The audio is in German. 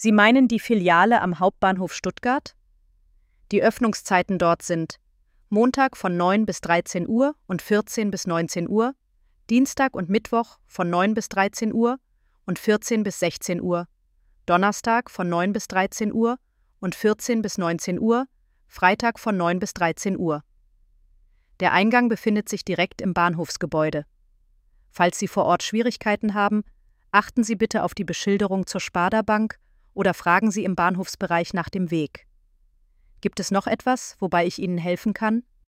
Sie meinen die Filiale am Hauptbahnhof Stuttgart? Die Öffnungszeiten dort sind Montag von 9 bis 13 Uhr und 14 bis 19 Uhr, Dienstag und Mittwoch von 9 bis 13 Uhr und 14 bis 16 Uhr, Donnerstag von 9 bis 13 Uhr und 14 bis 19 Uhr, Freitag von 9 bis 13 Uhr. Der Eingang befindet sich direkt im Bahnhofsgebäude. Falls Sie vor Ort Schwierigkeiten haben, achten Sie bitte auf die Beschilderung zur Sparda-Bank oder fragen Sie im Bahnhofsbereich nach dem Weg. Gibt es noch etwas, wobei ich Ihnen helfen kann?